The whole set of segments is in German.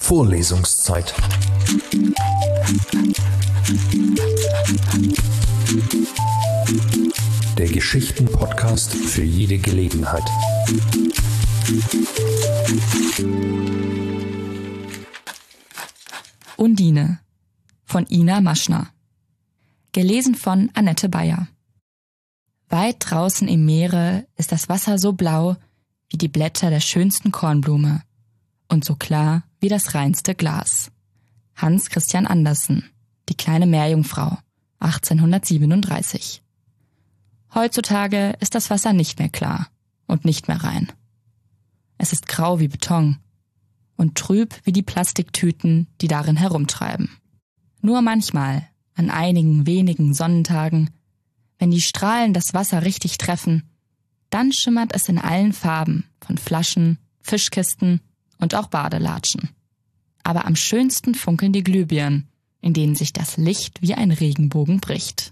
Vorlesungszeit. Der Geschichten-Podcast für jede Gelegenheit. Undine von Ina Maschner. Gelesen von Annette Bayer. Weit draußen im Meere ist das Wasser so blau wie die Blätter der schönsten Kornblume und so klar wie das reinste Glas. Hans Christian Andersen, Die kleine Meerjungfrau, 1837. Heutzutage ist das Wasser nicht mehr klar und nicht mehr rein. Es ist grau wie Beton und trüb wie die Plastiktüten, die darin herumtreiben. Nur manchmal, an einigen wenigen Sonnentagen, wenn die Strahlen das Wasser richtig treffen, dann schimmert es in allen Farben von Flaschen, Fischkisten und auch Badelatschen. Aber am schönsten funkeln die Glühbirnen, in denen sich das Licht wie ein Regenbogen bricht.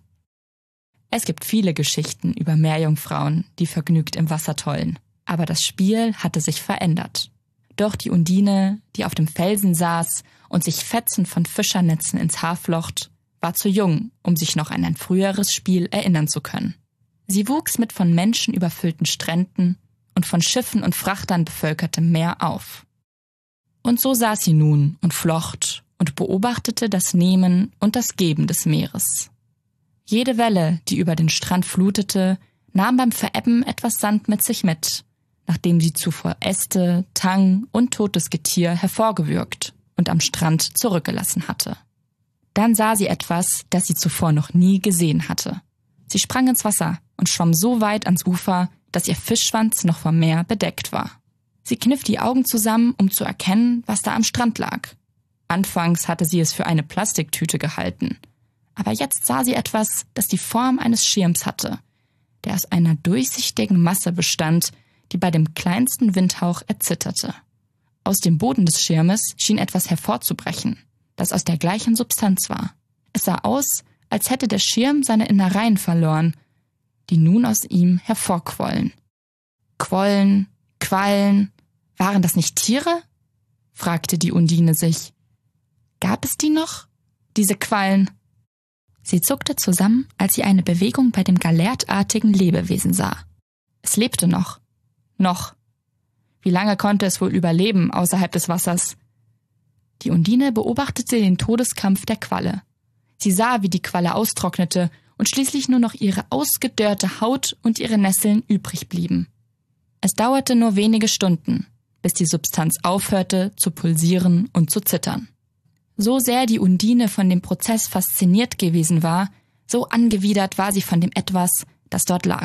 Es gibt viele Geschichten über Meerjungfrauen, die vergnügt im Wasser tollen. Aber das Spiel hatte sich verändert. Doch die Undine, die auf dem Felsen saß und sich Fetzen von Fischernetzen ins Haar flocht, war zu jung, um sich noch an ein früheres Spiel erinnern zu können. Sie wuchs mit von Menschen überfüllten Stränden und von Schiffen und Frachtern bevölkertem Meer auf. Und so saß sie nun und flocht und beobachtete das Nehmen und das Geben des Meeres. Jede Welle, die über den Strand flutete, nahm beim Verebben etwas Sand mit sich mit, nachdem sie zuvor Äste, Tang und totes Getier hervorgewürgt und am Strand zurückgelassen hatte. Dann sah sie etwas, das sie zuvor noch nie gesehen hatte. Sie sprang ins Wasser und schwamm so weit ans Ufer, dass ihr Fischschwanz noch vom Meer bedeckt war. Sie kniff die Augen zusammen, um zu erkennen, was da am Strand lag. Anfangs hatte sie es für eine Plastiktüte gehalten, aber jetzt sah sie etwas, das die Form eines Schirms hatte, der aus einer durchsichtigen Masse bestand, die bei dem kleinsten Windhauch erzitterte. Aus dem Boden des Schirmes schien etwas hervorzubrechen, das aus der gleichen Substanz war. Es sah aus, als hätte der Schirm seine Innereien verloren, die nun aus ihm hervorquollen. Quollen, Quallen, waren das nicht Tiere? Fragte die Undine sich. Gab es die noch, diese Quallen? Sie zuckte zusammen, als sie eine Bewegung bei dem galertartigen Lebewesen sah. Es lebte noch. Noch. Wie lange konnte es wohl überleben außerhalb des Wassers? Die Undine beobachtete den Todeskampf der Qualle. Sie sah, wie die Qualle austrocknete und schließlich nur noch ihre ausgedörrte Haut und ihre Nesseln übrig blieben. Es dauerte nur wenige Stunden, bis die Substanz aufhörte zu pulsieren und zu zittern. So sehr die Undine von dem Prozess fasziniert gewesen war, so angewidert war sie von dem Etwas, das dort lag.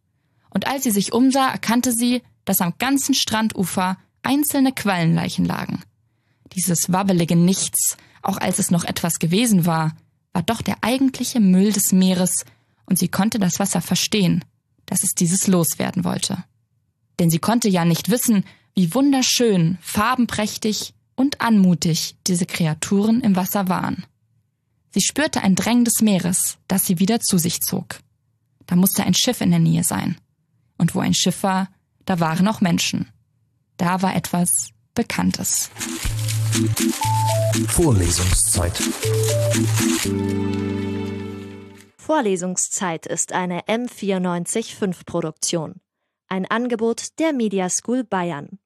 Und als sie sich umsah, erkannte sie, dass am ganzen Strandufer einzelne Quallenleichen lagen. Dieses wabbelige Nichts, auch als es noch etwas gewesen war doch der eigentliche Müll des Meeres, und sie konnte das Wasser verstehen, dass es dieses loswerden wollte. Denn sie konnte ja nicht wissen, wie wunderschön, farbenprächtig und anmutig diese Kreaturen im Wasser waren. Sie spürte ein Drängen des Meeres, das sie wieder zu sich zog. Da musste ein Schiff in der Nähe sein. Und wo ein Schiff war, da waren auch Menschen. Da war etwas Bekanntes. Vorlesungszeit. Vorlesungszeit ist eine M94.5 Produktion. Ein Angebot der Media School Bayern.